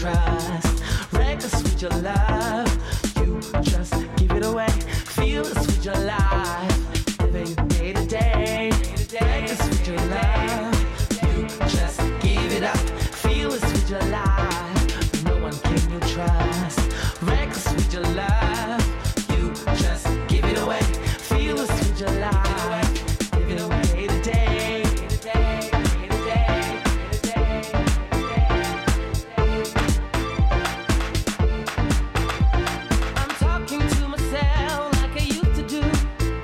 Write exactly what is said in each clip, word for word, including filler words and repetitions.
trust. Reckless with your love, you just give it away. Fearless with your life, living day to day. Reckless with your love, you just give it up. Fearless with your life, no one can you trust. Reckless with your love, you just give it away. Fearless with your life, living day to day. I'm talking to myself like I used to do.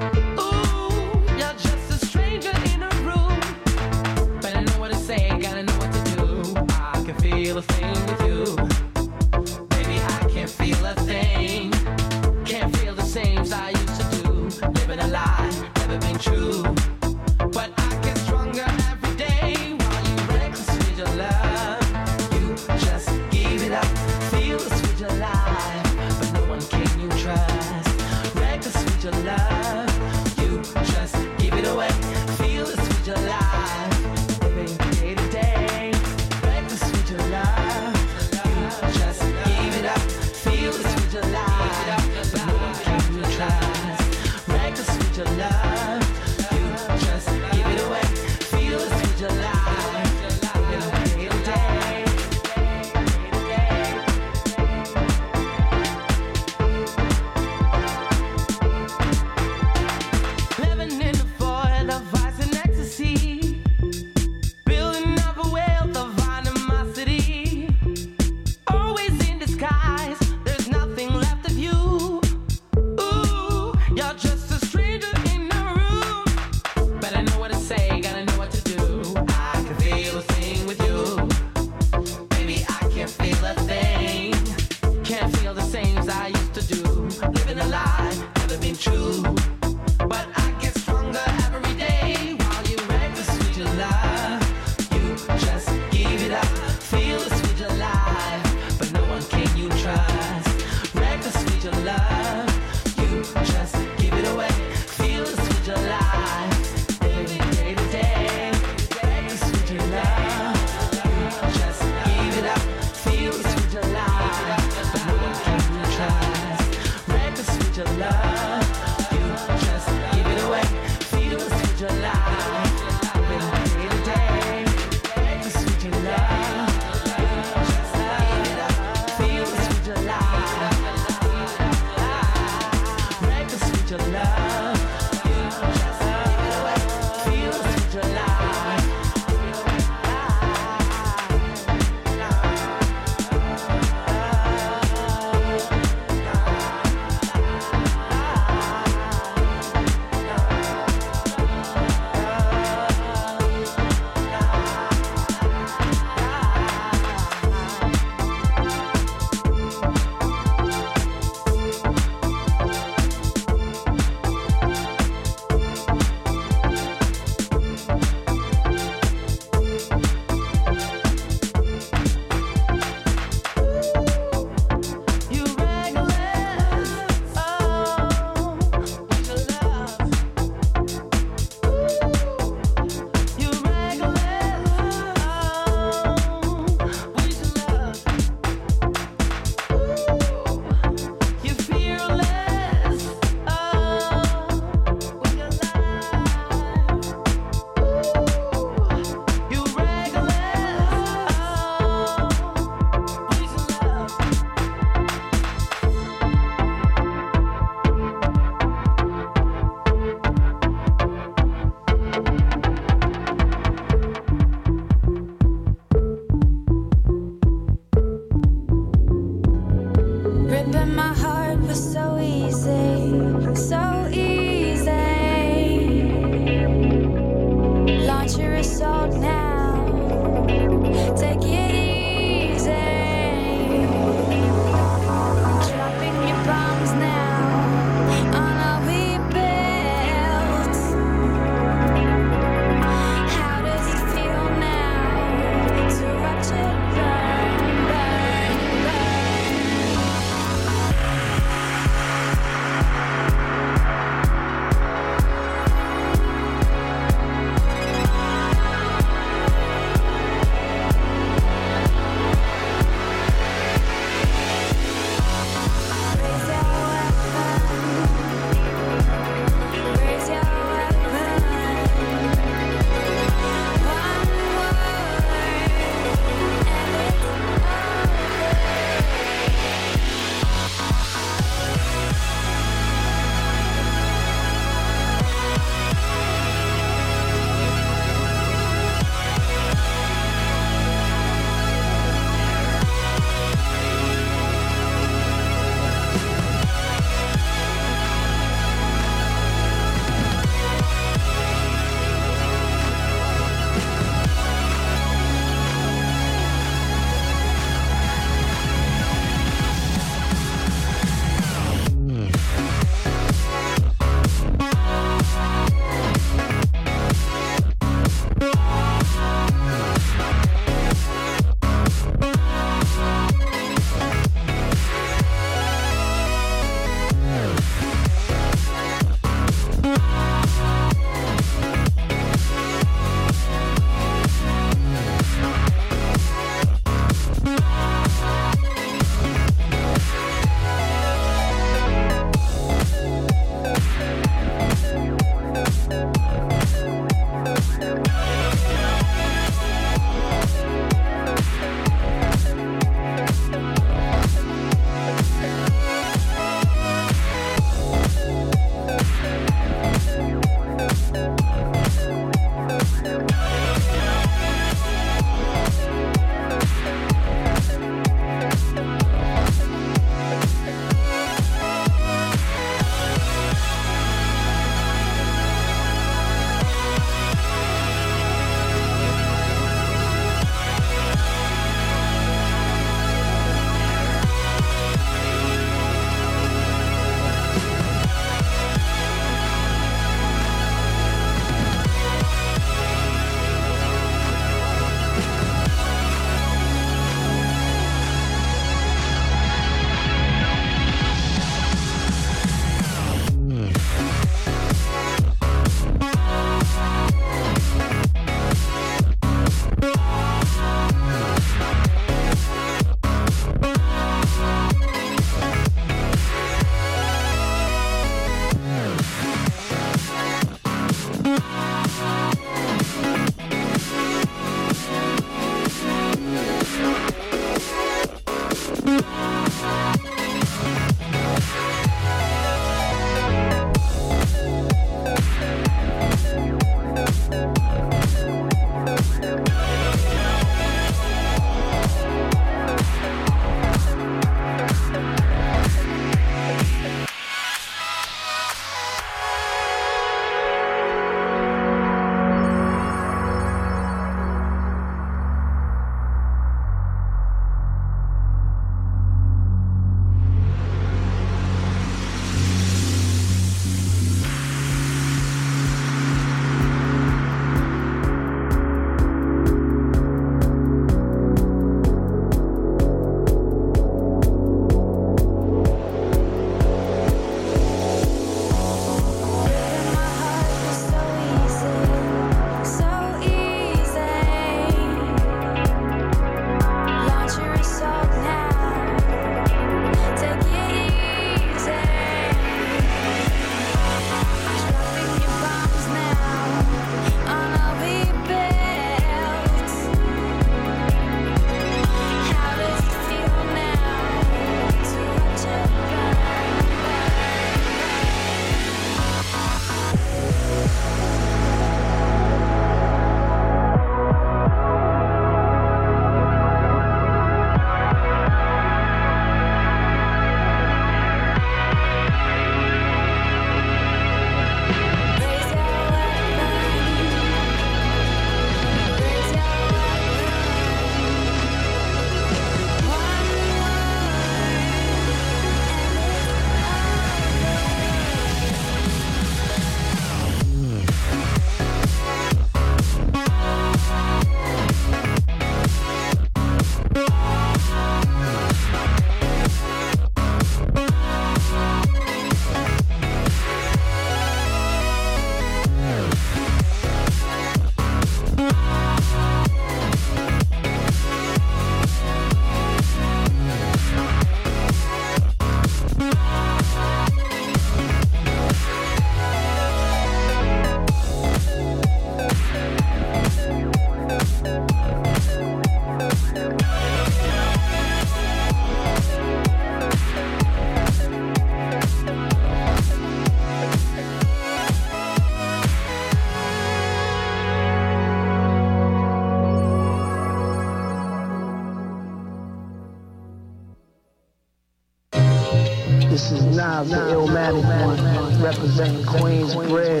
This is Nas, the Illmatic one, representing Queensbridge.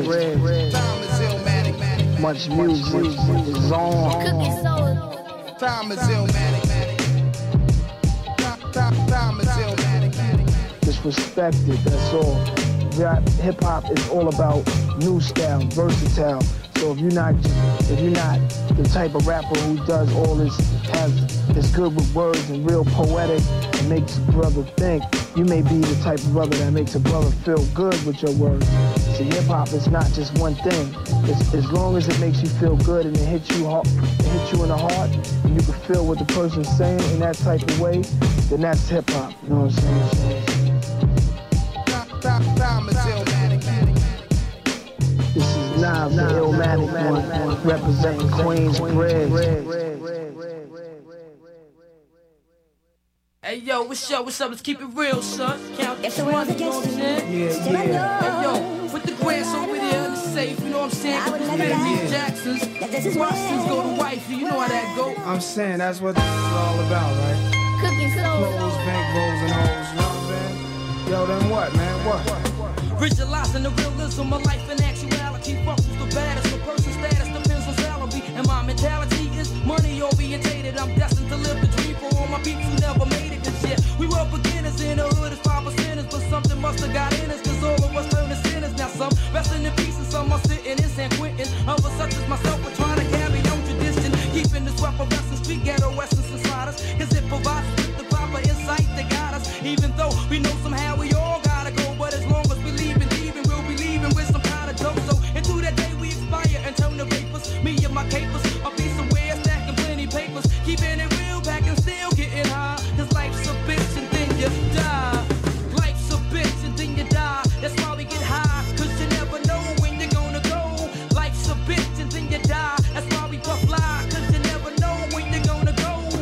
Much music is on. Time is Illmatic. Time is Illmatic. Disrespected, that's all. Rap, hip hop is all about new style, versatile. So if you're not, if you're not the type of rapper who does all this, has is good with words and real poetic and makes a brother think, you may be the type of brother that makes a brother feel good with your words. See, hip hop is not just one thing. It's, as long as it makes you feel good and it hits you, it hits you in the heart, and you can feel what the person's saying in that type of way, then that's hip hop. You know what I'm saying? Time is Illmatic. This is Nas, the Illmatic one, representing Queensbridge. Hey yo, what's up, what's up? Let's keep it real, son. Count If the the world's money, you know what I'm against me, saying? still I know. Hey yo, put the grants over there in the safe, you know what I'm saying? I would Cause never yeah. lie. these Jacksons, That this is Bostons where- go to wifey, you know how that go. I'm saying that's what this is all about, right? Cooking Clothes, bankrolls, and hoes, you know what I'm saying? Yo, then what, man? What? Visualizing the realism of life and actuality. Fuck who's the baddest, the person's status depends on salary. And my mentality is money orientated. I'm destined to live the dream for all my peeps who never made it. Cause yeah, we were beginners in the hood as five percenters, but something must have got in us, cause all of us turned to sinners. Now some resting in peace and some are sitting in San Quentin. Others such as myself are trying to carry on tradition, keeping this weapon and street ghetto essence inside us, cause it provides us with the proper insight that guide us. Even though we know somehow we all gotta go, but as long as we leave and leaving, we'll be leaving with some kind of dope. So into that day we expire and turn the papers, me and my capers, I'll be somewhere stacking plenty papers, keeping it real back and still getting high, cause life's a bitch and then you die. Life's a bitch and then you die. That's why we get high, cause you never know when you're gonna go. Life's a bitch and then you die. That's why we puff fly, cause you never know when you're gonna go.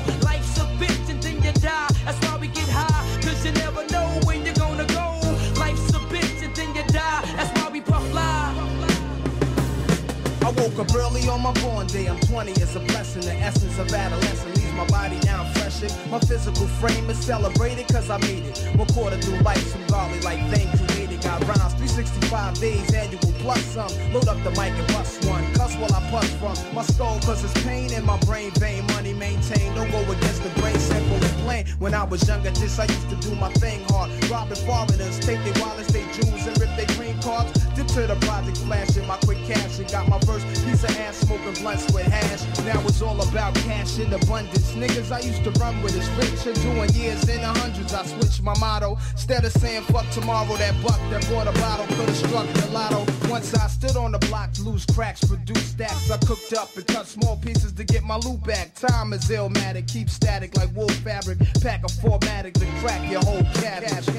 really on my born day, I'm twenty, it's a blessing. The essence of adolescence leaves my body now freshened. My physical frame is celebrated cause I made it. One quarter through life, some godly like thing created. Got rhymes, three sixty-five days, annual plus some. Load up the mic and bust one. Cuss while I push from my skull cause it's pain in my brain vein. Money maintained, don't go against the grain, simple and plain. When I was younger, this I used to do my thing hard. Robbing foreigners, take their wallets, they jewels, and rip their green cards. Dip to the project, flashing my quick cash and got my first piece of ass smoking blunts with hash. Now it's all about cash in abundance. Niggas I used to run with is rich and doing years in the hundreds. I switched my motto. Instead of saying fuck tomorrow, that buck that bought a bottle could've struck the lotto. Once I stood on the block to lose cracks, produce stacks. I cooked up and cut small pieces to get my loot back. Time is illmatic, keep static like wool fabric. Pack a formatic to crack your whole cabbage.